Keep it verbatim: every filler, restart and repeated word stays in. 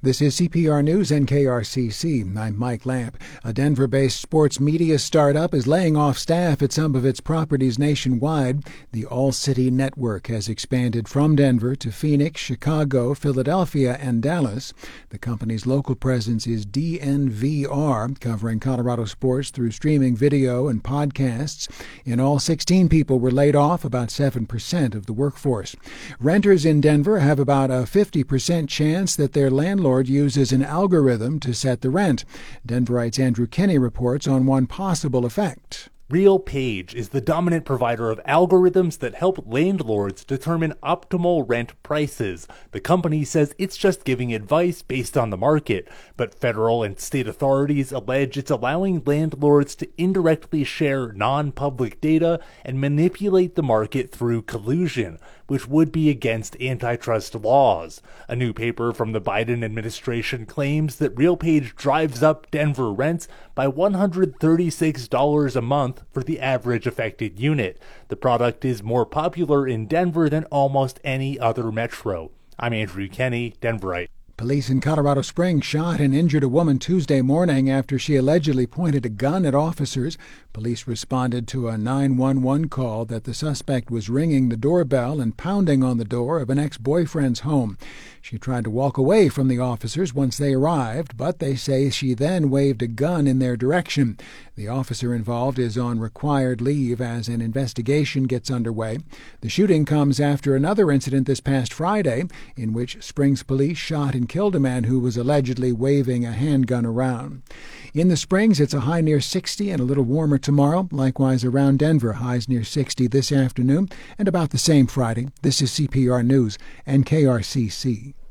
This is C P R News and K R C C. I'm Mike Lamp. A Denver-based sports media startup is laying off staff at some of its properties nationwide. The All-City Network has expanded from Denver to Phoenix, Chicago, Philadelphia, and Dallas. The company's local presence is D N V R, covering Colorado sports through streaming video and podcasts. In all, sixteen people were laid off, about seven percent of the workforce. Renters in Denver have about a fifty percent chance that their landlord uses an algorithm to set the rent. Denverite's Andrew Kenny reports on one possible effect. RealPage is the dominant provider of algorithms that help landlords determine optimal rent prices. The company says it's just giving advice based on the market, but federal and state authorities allege it's allowing landlords to indirectly share non-public data and manipulate the market through collusion, which would be against antitrust laws. A new paper from the Biden administration claims that RealPage drives up Denver rents by one hundred thirty-six dollars a month for the average affected unit. The product is more popular in Denver than almost any other metro. I'm Andrew Kenny, Denverite. Police in Colorado Springs shot and injured a woman Tuesday morning after she allegedly pointed a gun at officers. Police responded to a nine one one call that the suspect was ringing the doorbell and pounding on the door of an ex-boyfriend's home. She tried to walk away from the officers once they arrived, but they say she then waved a gun in their direction. The officer involved is on required leave as an investigation gets underway. The shooting comes after another incident this past Friday in which Springs police shot and killed a man who was allegedly waving a handgun around. In the Springs, it's a high near sixty and a little warmer tomorrow. Likewise around Denver, highs near sixty this afternoon and about the same Friday. This is C P R News and K R C C.